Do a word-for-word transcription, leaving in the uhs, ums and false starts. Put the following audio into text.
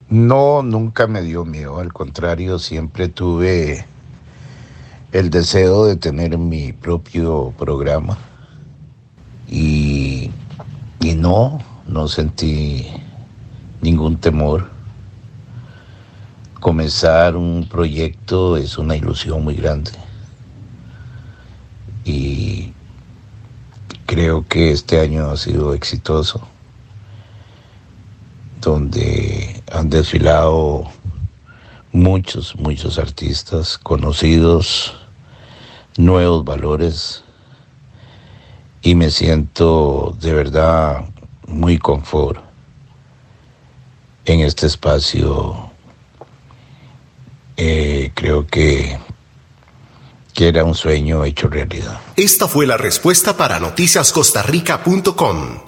No, nunca me dio miedo, al contrario, siempre tuve el deseo de tener mi propio programa y, y no, no sentí ningún temor. Comenzar un proyecto es una ilusión muy grande y creo que este año ha sido exitoso, donde han desfilado muchos, muchos artistas conocidos, nuevos valores, y me siento de verdad muy confort en este espacio. Eh, creo que, que era un sueño hecho realidad. Esta fue la respuesta para noticias costa rica punto com.